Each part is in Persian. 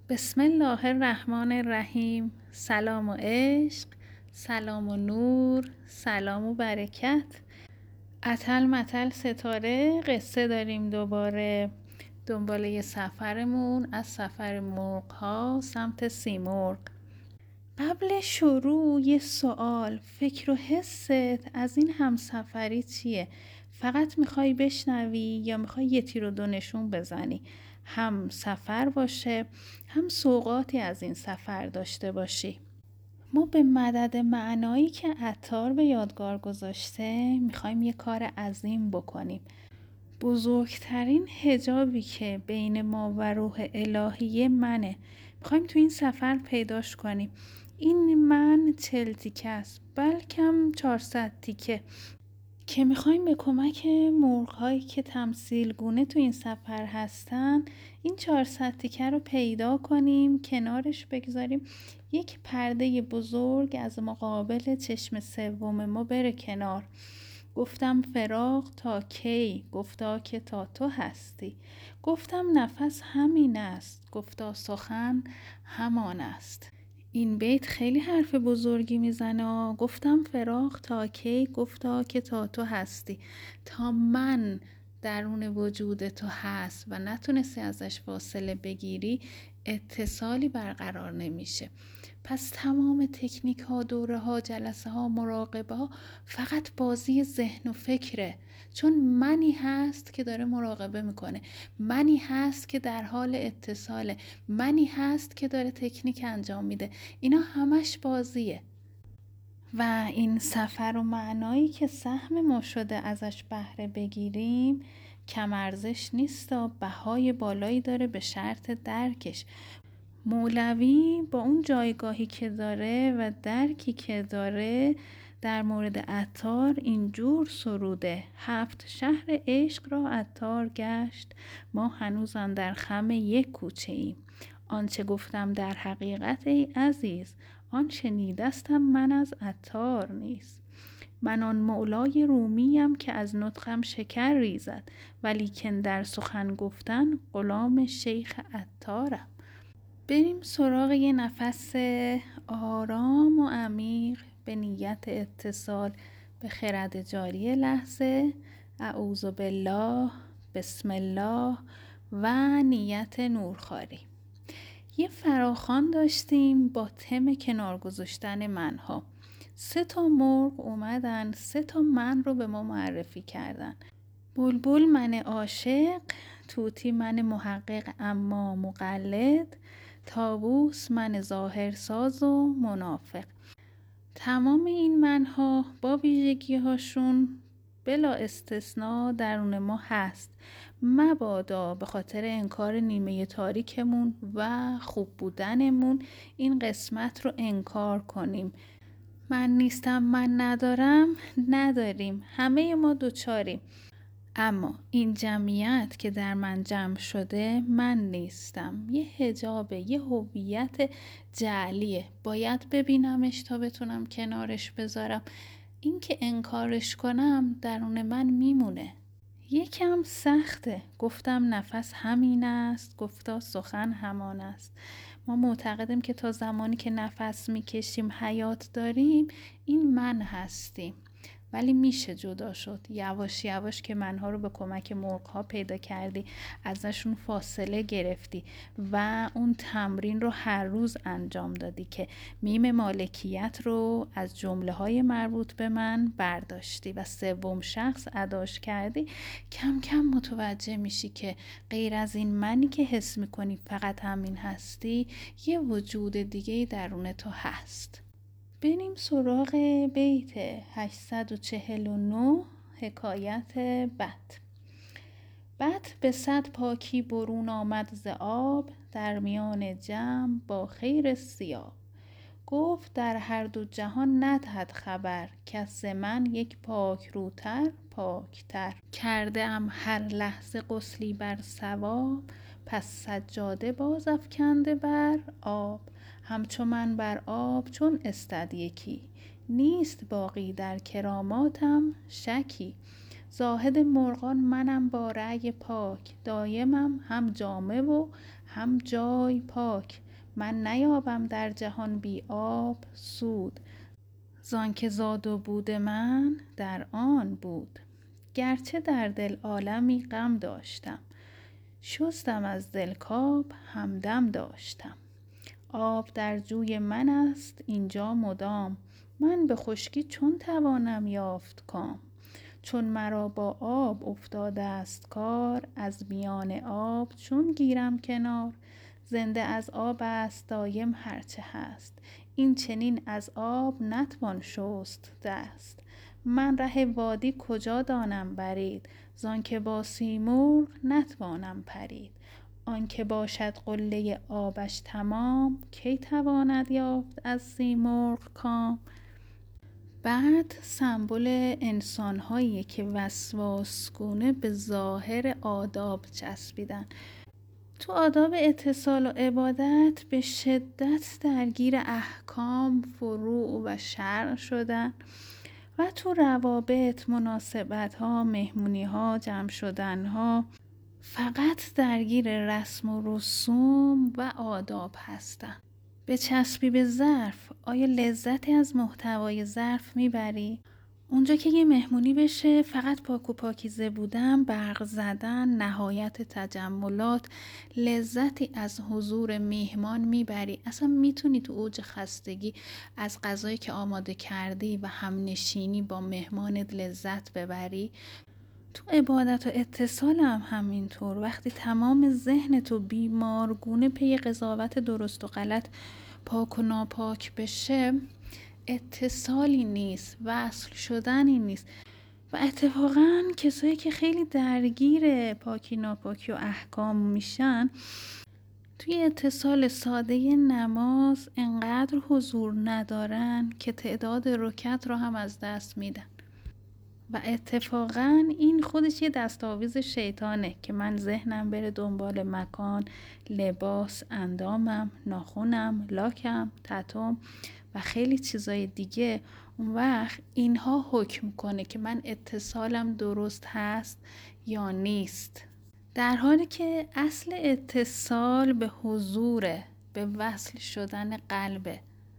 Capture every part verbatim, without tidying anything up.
بسم الله الرحمن الرحیم. سلام و عشق، سلام و نور، سلام و برکت. اتل متل ستاره قصه داریم دوباره. دنباله سفرمون از سفر مرغ ها سمت سیمرغ. قبل شروع یه سوال، فکر و حست از این همسفری چیه؟ فقط میخوای بشنوی یا میخوای یه تیر و دو نشون بزنی؟ هم سفر باشه هم سوغاتی از این سفر داشته باشی. ما به مدد معنایی که عطار به یادگار گذاشته میخوایم یه کار عظیم بکنیم. بزرگترین حجابی که بین ما و روح الهی منه، میخوایم تو این سفر پیداش کنیم. این من چل تیکه است، بلکم چهارصد تیکه، که میخوایم به کمک مرغ‌هایی که تمثیل گونه تو این سفر هستن این چهارصد تیکه رو پیدا کنیم، کنارش بگذاریم، یک پرده بزرگ از مقابل چشم سوم ما بره کنار. گفتم فراق تا کی؟ گفتا که تا تو هستی. گفتم نفس همین است، گفتا سخن همان است. این بیت خیلی حرف بزرگی میزنه. گفتم فراق تا کی؟ گفتا که تا تو هستی. تا من درون وجود تو هست و نتونستی ازش فاصله بگیری، اتصالی برقرار نمیشه. پس تمام تکنیک ها، دوره ها، جلسه ها، مراقبه ها فقط بازی ذهن و فکره. چون منی هست که داره مراقبه میکنه، منی هست که در حال اتصاله، منی هست که داره تکنیک انجام میده. اینا همش بازیه. و این سفر و معنایی که سهم ما شده ازش بهره بگیریم کم ارزش نیست، بهای بالایی داره به شرط درکش. مولوی با اون جایگاهی که داره و درکی که داره در مورد عطار اینجور سروده: هفت شهر عشق را عطار گشت، ما هنوز اندر خم یک کوچه ایم. آنچه گفتم در حقیقت ای عزیز، آن شنیدستم من از عطار نیست. من آن مولای رومیم که از نطقم شکر ریزد، ولیکن در سخن گفتن غلام شیخ عطارم. بریم سراغ یه نفس آرام و عمیق به نیت اتصال به خرد جاری لحظه. اعوذ بالله، بسم الله و نیت نورخواری. یه فراخوان داشتیم با تم کنار گذاشتن منها. سه تا مرغ اومدن، سه تا من رو به ما معرفی کردن. بلبل من عاشق، طوطی من محقق اما مقلد، طاووس من ظاهرساز و منافق. تمام این منها با ویژگی هاشون بلا استثناء درون ما هست. مبادا به خاطر انکار نیمه تاریکمون و خوب بودنمون این قسمت رو انکار کنیم. من نیستم، من ندارم، نداریم، همه ما دوچاریم. اما این جمعیت که در من جمع شده من نیستم. یه حجابه، یه هویت جعلیه. باید ببینمش تا بتونم کنارش بذارم. این که انکارش کنم درون من میمونه. یکم سخته. گفتم نفس همین است، گفتا سخن همان است. ما معتقدیم که تا زمانی که نفس میکشیم حیات داریم، این من هستیم. ولی میشه جدا شد. یواش یواش که منها رو به کمک مرغ‌ها پیدا کردی، ازشون فاصله گرفتی و اون تمرین رو هر روز انجام دادی که میم مالکیت رو از جمله های مربوط به من برداشتی و سوم شخص اداش کردی، کم کم متوجه میشی که غیر از این منی که حس میکنی فقط همین هستی، یه وجود دیگه درون تو هست. بریم سراغ بیت هشتصد و چهل و نه، حکایت بط. بط به صد پاکی برون آمد ز آب، در میان جمع با خیر سیاب. گفت در هر دو جهان ندهد خبر، کس ز من یک پاک روتر پاکتر. کرده ام هر لحظه غسلی بر صواب، پس سجاده باز افکنده بر آب. همچو من بر آب چون استد یکی، نیست باقی در کراماتم شکی. زاهد مرغان منم با رأی پاک، دایمم هم جامه و هم جای پاک. من نیابم در جهان بی آب سود. زانکه زاد و بود من در آن بود. گرچه در دل عالمی غم داشتم، شستم از دل کآب همدم داشتم. آب در جوی من است اینجا مدام، من به خشکی چون توانم یافت کام. چون مرا با آب افتاده است کار، از میان آب چون گیرم کنار. زنده از آب است دایم هرچه هست، این چنین از آب نتوان شست دست. من ره وادی کجا دانم برید، زانکه با سیمرغ نتوانم پرید. آنکه باشد قله آبش تمام، کی تواند یافت از سیمرغ کام. بعد سمبل انسان‌هایی که وسواسگونه به ظاهر آداب چسبیدن. تو آداب اتصال و عبادت به شدت درگیر احکام، فروع و شرع شدن و تو روابط، مناسبت ها، مهمونی ها، جمع شدن ها فقط درگیر رسم و رسوم و آداب هستن. به چسبی به ظرف، آیا لذتی از محتوای ظرف میبری؟ اونجا که یه مهمونی بشه فقط پاک و پاکیزه بودن، برق زدن، نهایت تجملات، لذتی از حضور میهمان میبری؟ اصلا میتونی تو اوج خستگی از غذایی که آماده کردی و همنشینی با مهمانت لذت ببری؟ تو عبادت و اتصال هم همینطور. وقتی تمام ذهن تو بیمارگونه پی قضاوت درست و غلط، پاک و ناپاک بشه، اتصالی نیست، وصل شدنی نیست. و اتفاقا کسایی که خیلی درگیر پاکی ناپاکی و احکام میشن، توی اتصال ساده نماز انقدر حضور ندارن که تعداد رکعت رو هم از دست میدن. و اتفاقا این خودش یه دستاویز شیطانه که من ذهنم بره دنبال مکان، لباس، اندامم، ناخونم، لاکم، تتوم و خیلی چیزای دیگه. اون وقت اینها حکم کنه که من اتصالم درست هست یا نیست، در حالی که اصل اتصال به حضوره، به وصل شدن قلبه.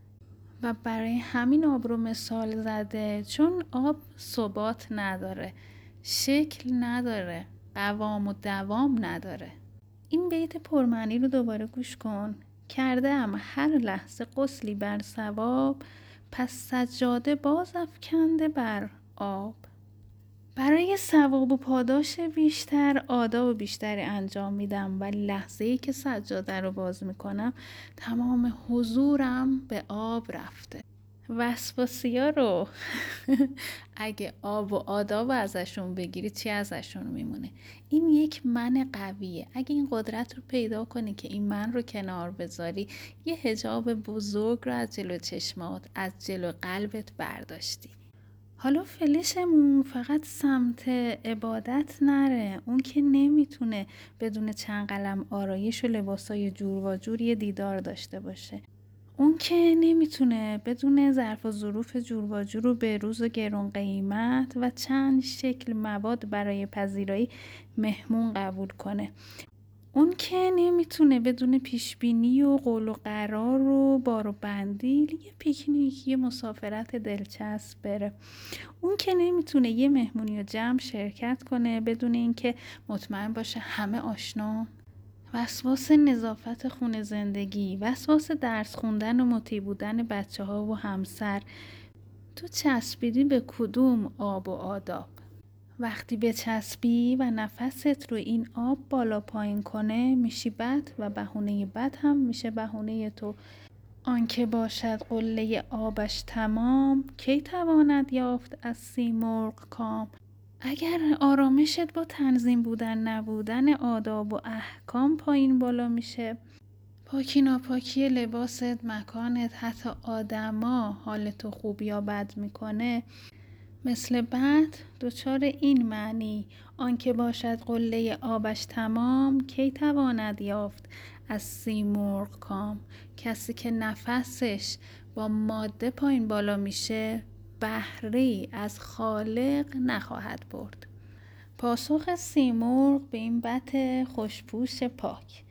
و برای همین آب رو مثال زده، چون آب ثبات نداره، شکل نداره، قوام و دوام نداره. این بیت پرمعنی رو دوباره گوش کن. کرده ام هر لحظه غسلی بر ثواب، پس سجاده باز افکنده بر آب. برای ثواب و پاداش بیشتر آداب بیشتری انجام میدم و لحظه‌ای که سجاده رو باز میکنم تمام حضورم به آب رفته. وسواسی‌ها رو اگه آب و آداب ازشون بگیری چی ازشون میمونه؟ این یک من قویه. اگه این قدرت رو پیدا کنی که این من رو کنار بذاری، یه حجاب بزرگ رو از جلو چشمات، از جلو قلبت برداشتی. حالا فلشمون فقط سمت عبادت نره. اون که نمیتونه بدون چند قلم آرایش و لباسای جور و جور یه دیدار داشته باشه. اون که نمیتونه بدون ظرف و ظروف جور و جور و بروز و گرون قیمت و چند شکل مواد برای پذیرایی مهمون قبول کنه. اون که نمیتونه بدون پیشبینی و قول و قرار و بار و بندیل یه پیکنیک، یه مسافرت دلچسب بره. اون که نمیتونه یه مهمونی و جمع شرکت کنه بدون اینکه مطمئن باشه همه آشنا. وسواس نظافت خونه زندگی، وسواس درس خوندن و مطیع بودن بچه ها و همسر. تو چسبیدی به کدوم آب و آداب؟ وقتی بچسبی و نفست رو این آب بالا پایین کنه میشی بد و بهونه بد هم میشه بهونه تو. آنکه باشد قله آبش تمام، کی تواند یافت از سیمرغ کام. اگر آرامشت با تنظیم بودن نبودن آداب و احکام پایین بالا میشه، پاکی ناپاکی لباست، مکانت، حتی آدما حالتو خوب یا بد میکنه، مثل بعد دچار این معنی آنکه باشد قله آبش تمام، کی تواند یافت از سیمرغ کام. کسی که نفسش با ماده پایین بالا میشه بهره‌ای از خالق نخواهد برد. پاسخ سیمرغ به این بت خوشپوش پاک: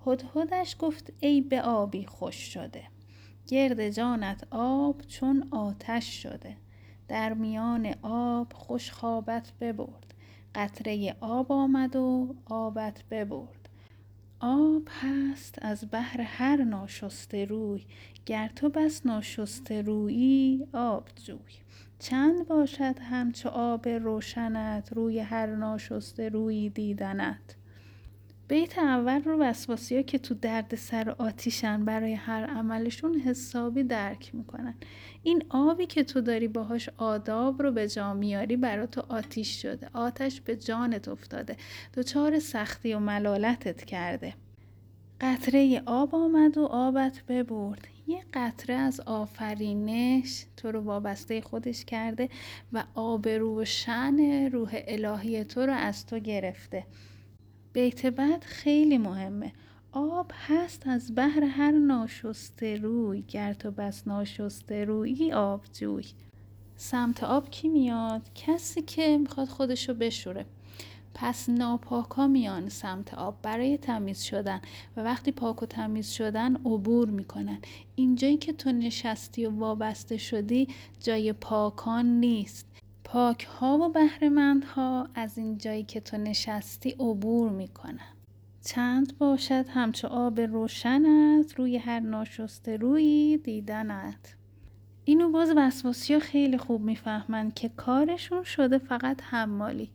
هدهدش گفت ای به آبی خوش شده، گرد جانت آب چون آتش شده. در میان آب خوش خوابت ببرد، قطره آب آمد و آبت ببرد. آب هست از بحر هر ناشسته روی، گر تو بس ناشسته رویی آب جوی. چند باشد همچو آب روشنت، روی هر ناشسته رویی دیدنت. بیت اول رو وسواسی‌ها که تو درد سر آتیشن برای هر عملشون حسابی درک میکنن. این آبی که تو داری باهاش آداب رو به جا میاری برای تو آتیش شده، آتش به جانت افتاده، دچار سختی و ملالتت کرده. قطره آب آمد و آبت ببرد. یه قطره از آفرینش تو رو وابسته خودش کرده و آبرو و شأن روح الهی تو رو از تو گرفته. بیت بعد خیلی مهمه. آب هست از بحر هر ناشسته روی، گر تو بس ناشسته رویی آب جوی. سمت آب کی میاد؟ کسی که میخواد خودشو بشوره. پس ناپاکا میان سمت آب برای تمیز شدن و وقتی پاک و تمیز شدن عبور میکنن. اینجایی که تو نشستی و وابسته شدی جای پاکان نیست. پاک ها و بهره‌مند ها از این جایی که تو نشستی عبور میکنن. چند باشد همچو آب روشنت، روی هر ناشسته رویی دیدنت. اینو باز وسواسی ها خیلی خوب میفهمن که کارشون شده فقط حمالی.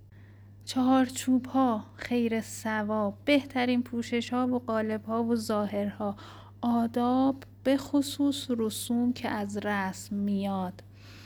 چهارچوب ها، خیر ثواب، بهترین پوشش ها و قالب ها و ظاهرها، آداب به خصوص رسوم که از رسم میاد،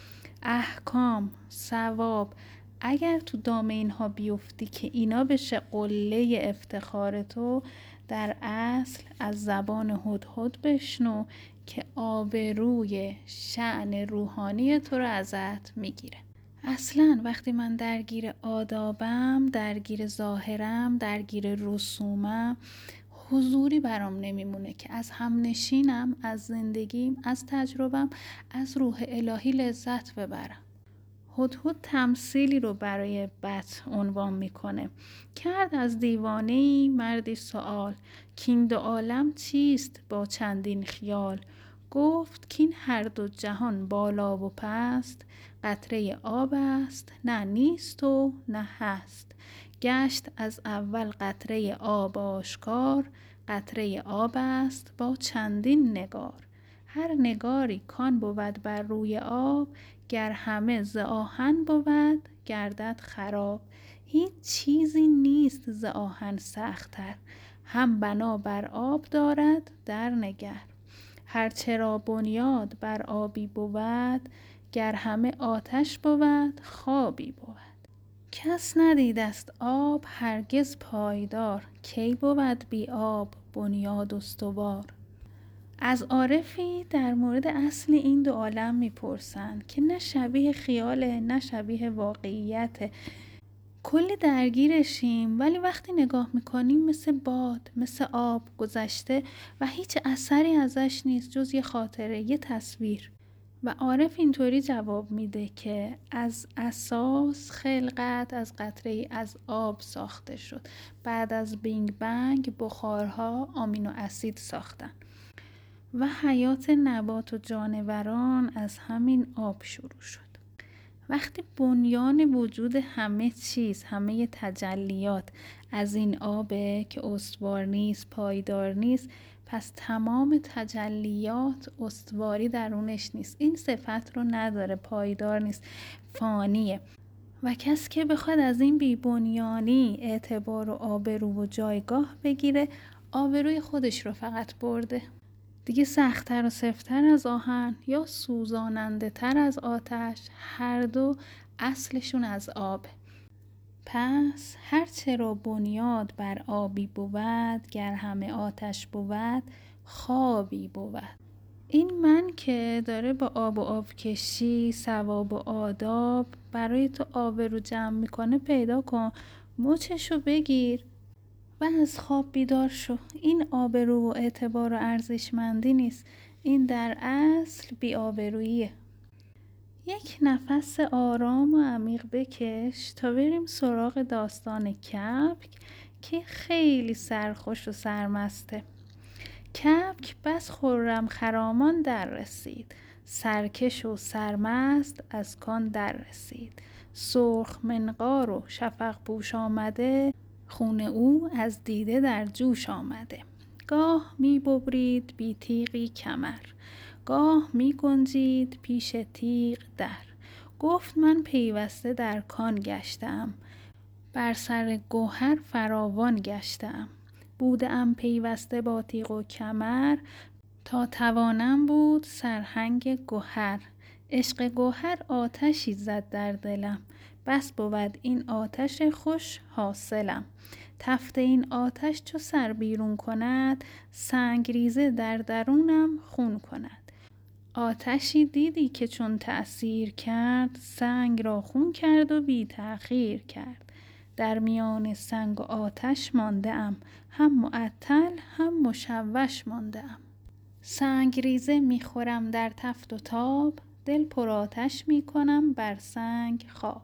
احکام، ثواب. اگر تو دام اینها بیفتی که اینا بشه قله افتخار تو، در اصل از زبان هدهد بشنو که آبروی شأن روحانی تو رو ازت میگیره. اصلا وقتی من درگیر آدابم، درگیر ظاهرم، درگیر رسومم، حضوری برام نمیمونه که از همنشینم، از زندگیم، از تجربم، از روح الهی لذت ببرم. هدهد تمثیلی رو برای بط عنوان میکنه. کرد از دیوانه‌ای مردی سؤال، کین دو عالم چیست با چندین خیال. گفت کین هر دو جهان بالا و پست، قطره آب است نه نیست و نه هست. گشت از اول قطره آب آشکار، قطره آب است با چندین نگار. هر نگاری کان بود بر روی آب، گر همه ز آهن بود گردد خراب. هیچ چیزی نیست ز آهن سخت‌تر، هم بنا بر آب دارد در نگر. هر چرا بنیاد بر آبی بود، گر همه آتش بود خوابی بود. کس ندیده است آب هرگز پایدار، کی بود بی آب بنیاد استوار. از عارفی در مورد اصل این دو عالم میپرسن که نه شبیه خیاله نه شبیه واقعیته. کلی درگیرشیم ولی وقتی نگاه میکنیم مثل باد، مثل آب گذشته و هیچ اثری ازش نیست جز یه خاطره، یه تصویر. و عارف اینطوری جواب میده که از اساس خلقت از قطره از آب ساخته شد. بعد از بینگ بنگ بخارها آمینو اسید ساختن و حیات نبات و جانوران از همین آب شروع شد. وقتی بنیان وجود همه چیز، همه تجلیات از این آبه که استوار نیست، پایدار نیست، پس تمام تجلیات استواری درونش نیست. این صفت رو نداره، پایدار نیست، فانیه. و کس که بخواد از این بی‌بنیانی اعتبار و آبرو و جایگاه بگیره، آبروی خودش رو فقط برده. دیگه سخت‌تر و سفت‌تر از آهن یا سوزاننده تر از آتش، هر دو اصلشون از آب. پس هر چرا بنیاد بر آبی بود، گر همه آتش بود خوابی بود. این من که داره با آب و آب کشی، ثواب و آداب برای تو آبرو جمع میکنه پیدا کن، مچشو بگیر و از خواب بیدار شو. این آبرو و اعتبار و ارزشمندی نیست، این در اصل بی آبروییه. یک نفس آرام و عمیق بکش تا بریم سراغ داستان کبک که خیلی سرخوش و سرمسته. کبک بس خرم خرامان در رسید، سرکش و سرمست از کان در رسید. سرخ منقار و شفق پوش آمده، خون او از دیده در جوش آمده. گاه می ببرید بی تیغی کمر، گاه می گنجید پیش تیغ در. گفت من پیوسته در کان گشتم، بر سر گوهر فراوان گشتم. بودم پیوسته با تیغ و کمر، تا توانم بود سرهنگ گوهر. عشق گوهر آتشی زد در دلم، بس بود این آتش خوش حاصلم. تفت این آتش چو سر بیرون کند، سنگ ریزه در درونم خون کند. آتشی دیدی که چون تأثیر کرد، سنگ را خون کرد و بی تأخیر کرد. در میان سنگ و آتش مانده ام، هم معطل هم مشوش مانده ام. سنگ ریزه میخورم در تفت و تاب، دل پر آتش میکنم بر سنگ خواب.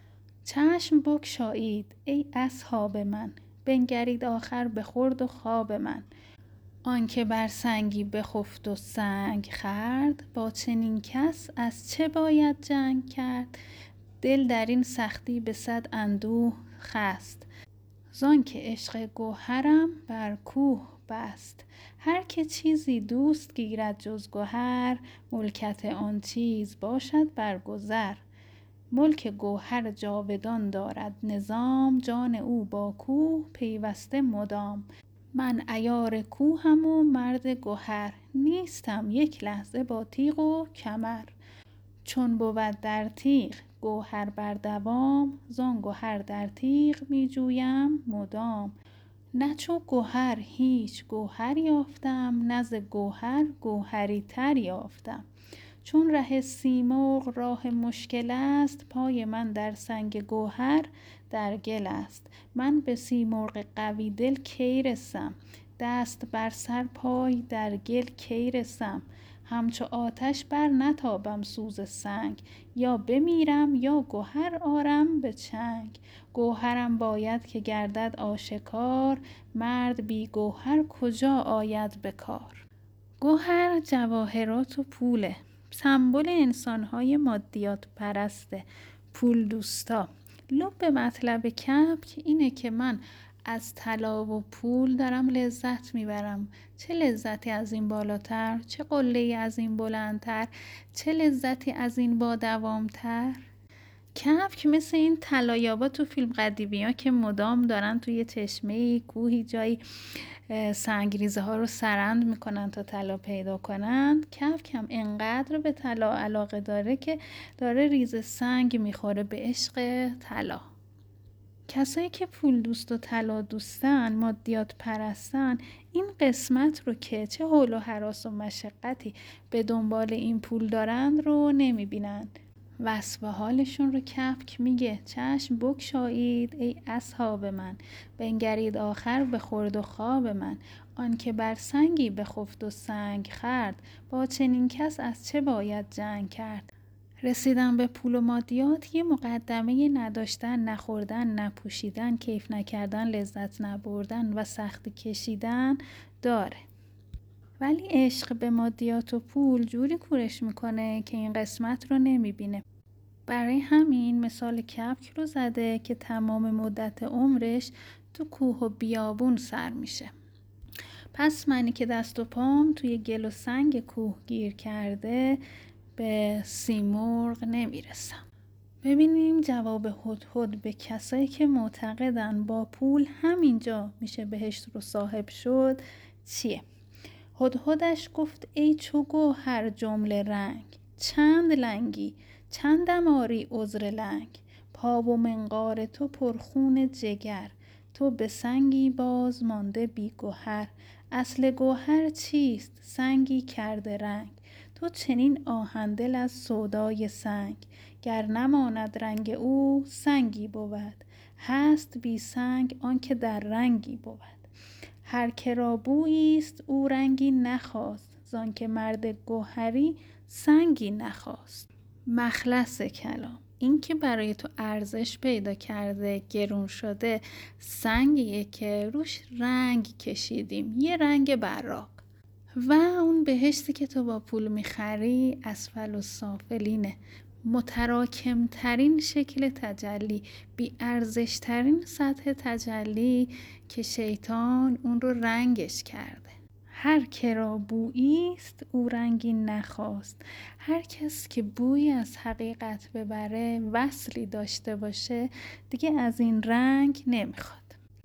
چشم بگشایید ای اصحاب من، بنگرید آخر به خورد و خواب من. آنکه بر سنگی بخفت و سنگ خورد، با چنین کس از چه باید جنگ کرد؟ دل در این سختی به صد اندوه خست، زانکه عشق گوهرم بر کوه بست. هر که چیزی دوست گیرد جز گوهر، ملکت آن چیز باشد برگذر. ملک گوهر جاودان دارد نظام، جان او با کوه پیوسته مدام. من عیار کوهم و مرد گوهر، نیستم یک لحظه با تیغ و کمر. چون بود در تیغ گوهر بر دوام، زان گوهر در تیغ می جویم مدام. نه چو گوهر هیچ گوهر یافتم، نه ز گوهر گوهری تر یافتم. چون ره سیمرغ راه مشکل است، پای من در سنگ گوهر در گل است. من به سیمرغ قوی دل کی رسم، دست بر سر پای در گل کی رسم. همچو آتش بر نتابم سوز سنگ، یا بمیرم یا گوهر آرم به چنگ. گوهرم باید که گردد آشکار، مرد بی گوهر کجا آید به کار. گوهر جواهرات و پوله، سمبل انسان‌های مادیات پرسته، پول دوستا. لب مطلب کبک اینه که من از طلا و پول دارم لذت میبرم. چه لذتی از این بالاتر، چه قله‌ای از این بلندتر، چه لذتی از این با دوامتر. کبک مثل این طلایابا تو فیلم قدیمی ها که مدام دارن توی چشمه کوهی جایی سنگریزه ها رو سرند میکنن تا طلا پیدا کنن. کبک هم انقدر به طلا علاقه داره که داره ریز سنگ میخوره به عشق طلا. کسایی که پول دوست و طلا دوستن، مادیات پرستن، این قسمت رو که چه حول و هراس و مشقتی به دنبال این پول دارن رو نمیبینن. وصف حالشون رو کبک میگه چشم بگشایید ای اصحاب من، بنگرید آخر به خورد و خواب من. آن که بر سنگی بخفت و سنگ خورد، با چنین کس از چه باید جنگ کرد. رسیدن به پول و مادیات یه مقدمه نداشتن، نخوردن، نپوشیدن، کیف نکردن، لذت نبردن و سختی کشیدن داره. ولی عشق به مادیات و پول جوری کورش میکنه که این قسمت رو نمیبینه. برای همین مثال کبک رو زده که تمام مدت عمرش تو کوه و بیابون سر میشه. پس منی که دست و پام توی گل و سنگ کوه گیر کرده، به سیمرغ نمیرسم. ببینیم جواب هدهد به کسایی که معتقدن با پول همینجا میشه بهشت رو صاحب شد چیه؟ هدهدش گفت ای چو گوهر جمله رنگ، چند لنگی چندم آری عذر لنگ. پا و منقار تو پرخون جگر، تو به سنگی باز مانده بی گوهر. اصل گوهر چیست سنگی کرده رنگ، تو چنین آهندل از سودای سنگ. گر نماند رنگ او سنگی بود، هست بی سنگ آنکه در رنگی بود. هر که را بویی است او رنگی نخواست، زانکه مرد گوهری سنگی نخواست. مخلص کلام. این که برای تو ارزش پیدا کرده، گرون شده، سنگیه که روش رنگ کشیدیم، یه رنگ براق. و اون بهشتی که تو با پول میخری اسفل و سافلینه، متراکم ترین شکل تجلی، بی ارزش ترین سطح تجلی که شیطان اون رو رنگش کرده. هر که را بویی است او رنگی نخواست. هر کس که بویی از حقیقت ببره، وصلی داشته باشه، دیگه از این رنگ نمیخواد.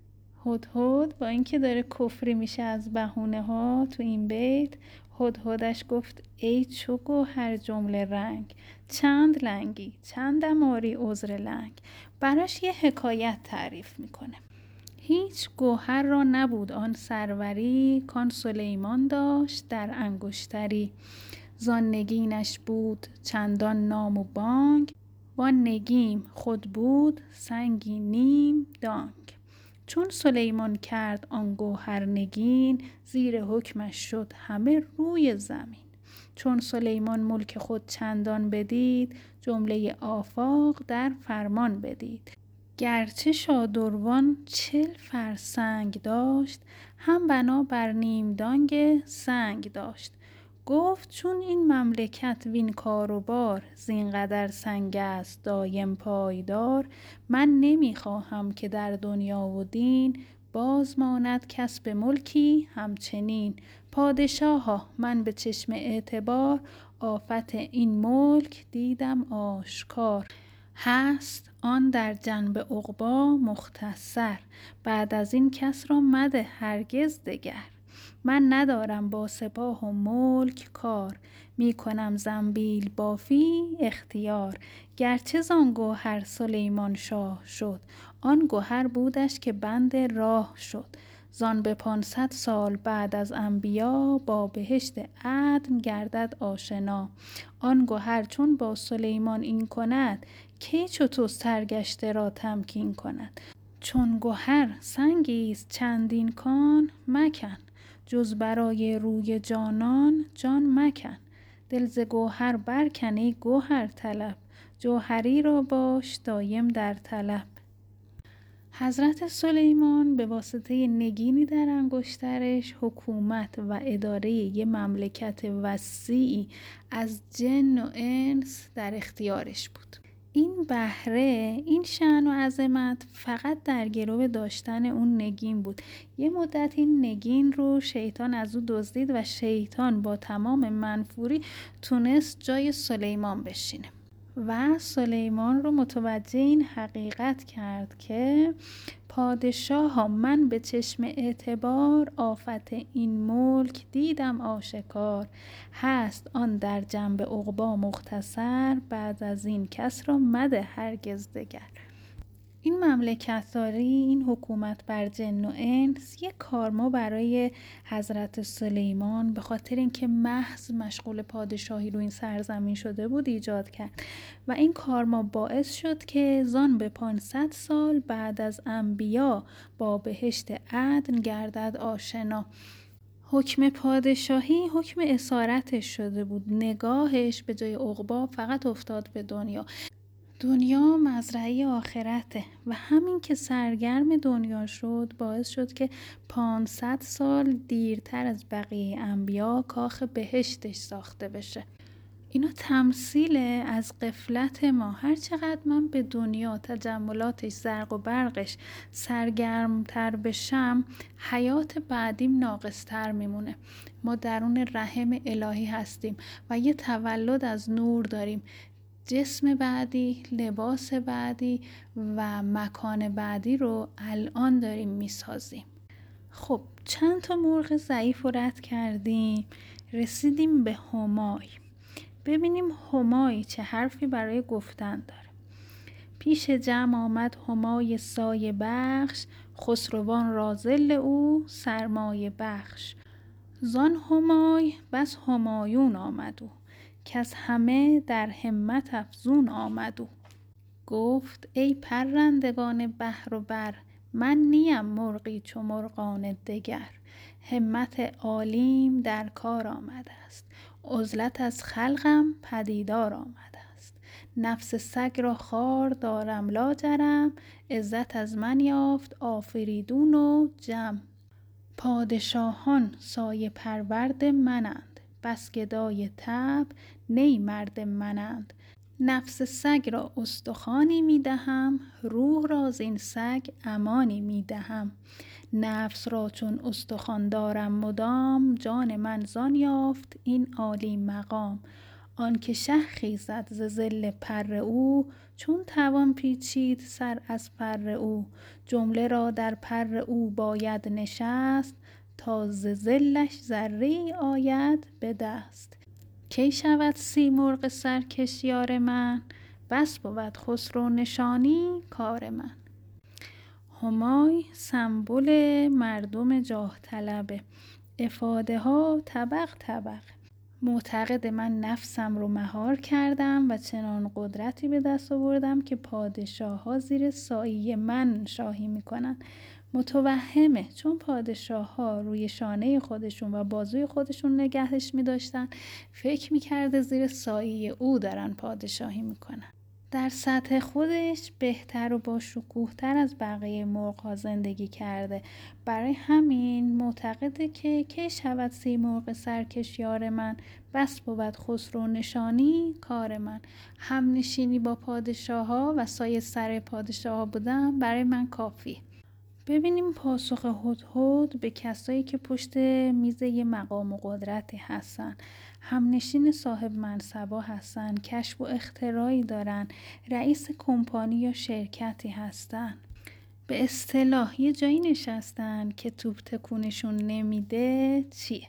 هدهد با اینکه داره کفری میشه از بهونه ها تو این بیت، هدهدش گفت ای چو گوهر جمله رنگ، چند لنگی چندم آری عذر لنگ. براش یه حکایت تعریف میکنه. هیچ گوهر را نبود آن سروری، کان سلیمان داشت در انگشتری. زان نگینش بود چندان نام و بانگ، وان نگین خود بود سنگی نیم دانگ. چون سلیمان کرد آن گوهر نگین، زیر حکمش شد همه روی زمین. چون سلیمان ملک خود چندان بدید، جمله آفاق در فرمان بدید. گرچه شادروان چل فرسنگ داشت، هم بنا بر نیم دانگ سنگ داشت. گفت چون این مملکت وین کار و بار، زین قدر سنگ است دایم پایدار. من نمیخواهم که در دنیا و دین، باز ماند کسب ملکی همچنین. پادشاها من به چشم اعتبار، آفت این ملک دیدم آشکار. هست آن در جنب عقبی مختصر، بعد از این کس را مده هرگز دگر. من ندارم با سپاه و ملک کار، می کنم زنبیل بافی اختیار. گرچه زان گوهر سلیمان شاه شد، آن گوهر بودش که بند راه شد. زان به پانصد سال بعد از انبیا، با بهشت عدن گردد آشنا. آن گوهر چون با سلیمان این کند، کی چو تو سرگشته را تمکین کند. چون گوهر سنگیست چندین کان مکن، جز برای روی جانان جان مکن. دل ز گوهر برکن ای گوهر طلب، جوهری را باش دایم در طلب. حضرت سلیمان به واسطه نگینی در انگشترش، حکومت و اداره یه مملکت وسیعی از جن و انس در اختیارش بود. این بهره، این شأن و عظمت فقط در گرو داشتن اون نگین بود. یه مدت این نگین رو شیطان از او دزدید و شیطان با تمام منفوری تونست جای سلیمان بشینه و سلیمان رو متوجه این حقیقت کرد که پادشاه ها من به چشم اعتبار، آفت این ملک دیدم آشکار. هست آن در جنب عقبی مختصر، بعد از این کس را مده هرگز دگر. این مملکتداری، این حکومت بر جن و انس یک کارما برای حضرت سلیمان به خاطر اینکه محض مشغول پادشاهی رو این سرزمین شده بود ایجاد کرد و این کارما باعث شد که زان به پانصد سال بعد از انبیا با بهشت عدن گردد آشنا. حکم پادشاهی حکم اسارتش شده بود، نگاهش به جای عقبی فقط افتاد به دنیا. دنیا مزرعه آخرته و همین که سرگرم دنیا شد باعث شد که پانصد سال دیرتر از بقیه انبیا کاخ بهشتش ساخته بشه. اینا تمثیل از غفلت ما. هر چقدر من به دنیا، تجملاتش، زرق و برقش سرگرمتر بشم، حیات بعدیم ناقصتر میمونه. ما درون رحم الهی هستیم و یه تولد از نور داریم. جسم بعدی، لباس بعدی و مکان بعدی رو الان داریم میسازیم. خب چند تا مرغ ضعیف رو رد کردیم، رسیدیم به همای. ببینیم همای چه حرفی برای گفتن داره. پیش جمع آمد همای سایه بخش، خسروان را ظل او سرمایه بخش. زان همای بس همایون آمد او، که از همه در همت افزون آمد او. گفت ای پرندگان بحر و بر، من نیم مرغی چو مرغان دگر. همت عالیم در کار آمده است، عزلت از خلقم پدیدار آمده است. نفس سگ را خار دارم لاجرم، عزت از من یافت آفریدون و جم. پادشاهان سایه پرورد منند، بس گدای طبع نی مرد منند. نفس سگ را استخوانی می دهم، روح را زین سگ امانی می دهم. نفس را چون استخوان دارم مدام، جان من زان یافت این عالی مقام. آن که شه خیزد ز ظل پر او، چون توان پیچید سر از پر او. جمله را در پر او باید نشست، تا ز ظلش ذره آید به دست. کی شود سیمرغ سرکش یار من، بس بود خسرو نشانی کار من. همای سمبل مردم جاه طلبه، افاده ها طبق طبق. معتقد من نفسم رو مهار کردم و چنان قدرتی به دست آوردم که پادشاه ها زیر سایه من شاهی میکنن. متوهمه، چون پادشاه ها روی شانه خودشون و بازوی خودشون نگهش میداشتن، فکر میکرده زیر سایه او دارن پادشاهی میکنن. در سطح خودش بهتر و با شکوه‌تر از بقیه مرغ‌ها زندگی کرده. برای همین معتقده که کی شود سیمرغ سرکش یار من، بس بود خسرو نشانی کار من. هم نشینی با پادشاه ها و سایه سر پادشاه ها بودن برای من کافی. ببینیم پاسخ هدهد به کسایی که پشت میز یه مقام و قدرتی هستن، همنشین صاحب منصبا هستن، کشف و اختراعی دارن، رئیس کمپانی یا شرکتی هستن، به اصطلاح یه جایی نشستن که توپ تکونشون نمیده. چیه؟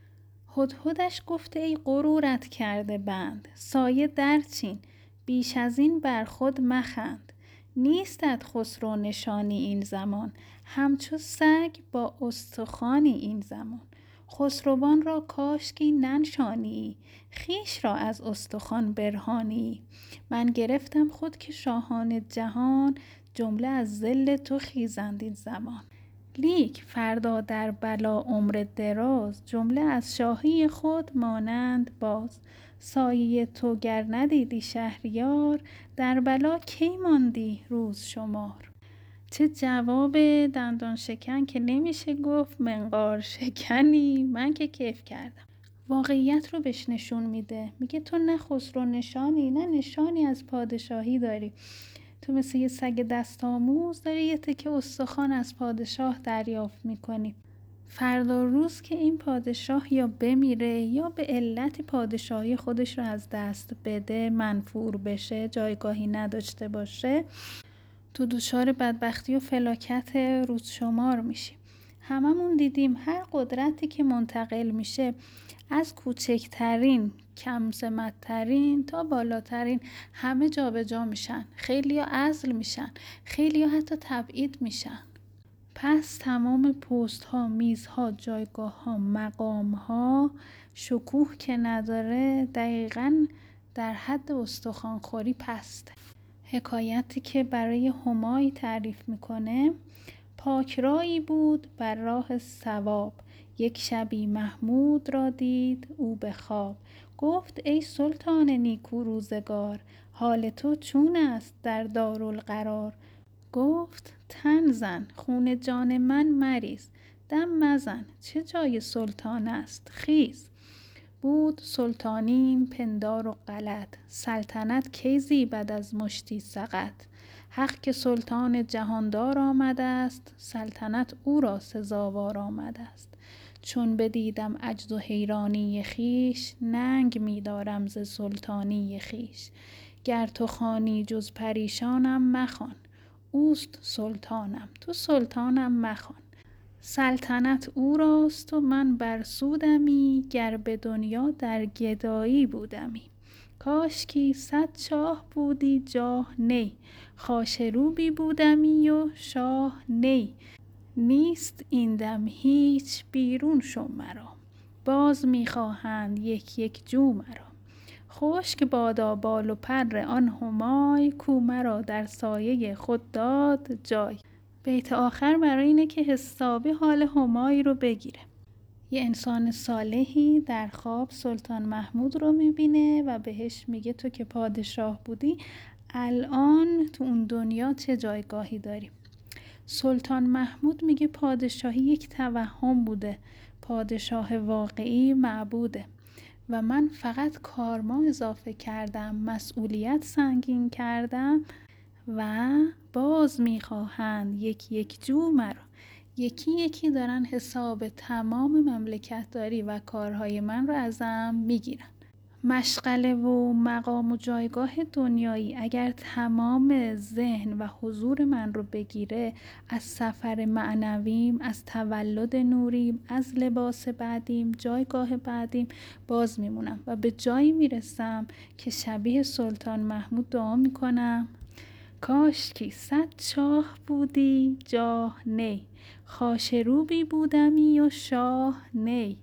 هدهدش گفته ای غرورت کرده بند، سایه درچین، بیش از این بر خود مخند. نیستت خسرو نشانی این زمان، همچو سگ با استخوانی این زمان. خسروان را کاشکی ننشانی، خویش را از استخوان برهانی. من گرفتم خود که شاهان جهان، جمله از ظل تو خیزند این زمان. لیک فردا در بلا عمر دراز، جمله از شاهی خود مانند باز. سایه تو گر ندیدی شهریار، در بلا کی ماندی روز شمار. چه جواب دندان شکن که نمیشه گفت منقار شکنی. من که کیف کردم. واقعیت رو بهش نشون میده. میگه تو نه خسرو نشانی، نه نشانی از پادشاهی داری. تو مثل یه سگ دست آموز داری یه تکه استخوان از پادشاه دریافت میکنی. فردا روز که این پادشاه یا بمیره یا به علت پادشاهی خودش رو از دست بده، منفور بشه، جایگاهی نداشته باشه، تو دچار بدبختی و فلاکت روز شمار میشی. هممون دیدیم هر قدرتی که منتقل میشه، از کوچکترین، کم سمت‌ترین تا بالاترین، همه جا به جا میشن. خیلی ها عزل میشن، خیلی ها حتی تبعید میشن. پس تمام پست ها، میز ها، جایگاه ها، مقام ها، شکوه که نداره، دقیقاً در حد استخوان‌خوری پسته. حکایتی که برای همای تعریف میکنه: پاکرایی بود بر راه صواب، یک شبی محمود را دید او به خواب. گفت ای سلطان نیکو روزگار، حال تو چون است در دارالقرار. گفت تن زن خون جان من مریز، دم مزن چه جای سلطان است خیز. بود سلطانیم پندار و غلط، سلطنت کی زیبد از مشتی سقط. حق که سلطان جهاندار آمده است، سلطنت او را سزاوار آمده است. چون بدیدم عجز و حیرانی خیش، ننگ می دارم ز سلطانی خیش. گر تو خوانی جز پریشانم مخوان، اوست سلطانم تو سلطانم مخوان. سلطنت او راست و من بر سودمی، گر به دنیا در گدایی بودمی. کاشکی صد شاه بودی جاه نی، خاشروبی بودمی و شاه نی. نیست این دم هیچ بیرون شو مرا، باز میخواهند یک یک جو مرا. خشک بادا بال و پر آن همای، کو مرا در سایه خود داد جای. بیت آخر برای اینه که حسابی حال همای رو بگیره. یه انسان صالحی در خواب سلطان محمود رو میبینه و بهش میگه تو که پادشاه بودی الان تو اون دنیا چه جایگاهی داری؟ سلطان محمود میگه پادشاهی یک توهم بوده، پادشاه واقعی معبوده و من فقط کارما اضافه کردم، مسئولیت سنگین کردم و باز میخواهند یک یک جو مرا. یکی یکی دارن حساب تمام مملکت داری و کارهای من رو ازم میگیرن. مشغله و مقام و جایگاه دنیایی اگر تمام ذهن و حضور من رو بگیره، از سفر معنویم، از تولد نوریم، از لباس بعدیم، جایگاه بعدیم باز میمونم و به جایی میرسم که شبیه سلطان محمود دعا میکنم کاش کی صد چاه بودی جاه نی، خاشروبی بودمی و شاه نی.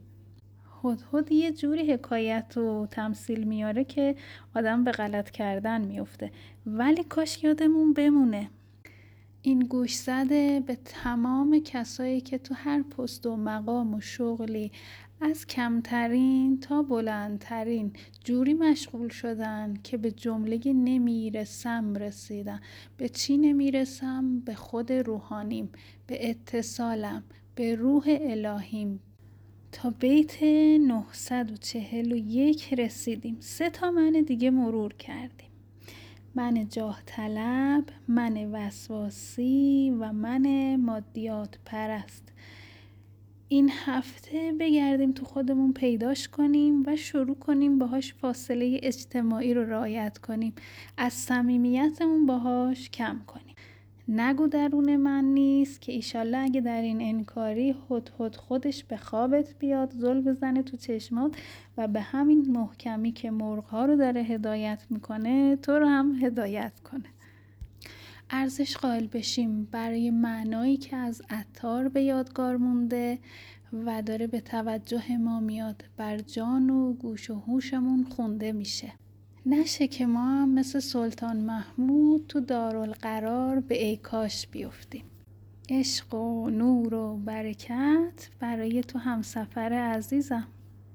هدهد یه جوری حکایت و تمثیل میاره که آدم به غلط کردن میفته، ولی کاش یادمون بمونه. این گوش زده به تمام کسایی که تو هر پست و مقام و شغلی از کمترین تا بلندترین جوری مشغول شدن که به جمله نمیرسم رسیدن. به چی نمیرسم؟ به خود روحانیم، به اتصالم، به روح الهیم. تا بیت نهصد و چهل و یک رسیدیم. سه تا من دیگه مرور کردیم: من جاه طلب، من وسواسی و من مادیات پرست. این هفته بگردیم تو خودمون پیداش کنیم و شروع کنیم باهاش فاصله اجتماعی رو رعایت کنیم، از صمیمیتمون باهاش کم کنیم. نگو درون من نیست که ایشالله اگه در این انکاری هدهد خودش به خوابت بیاد، زل بزنه تو چشمات و به همین محکمی که مرغ‌ها رو داره هدایت میکنه تو رو هم هدایت کنه. ارزش قائل بشیم برای معنایی که از عطار به یادگار مونده و داره به توجه ما میاد، بر جان و گوش و هوشمون خونده میشه. نشه که ما هم مثل سلطان محمود تو دارالقرار به ای کاش بیفتیم. عشق و نور و برکت برای تو همسفر عزیزم.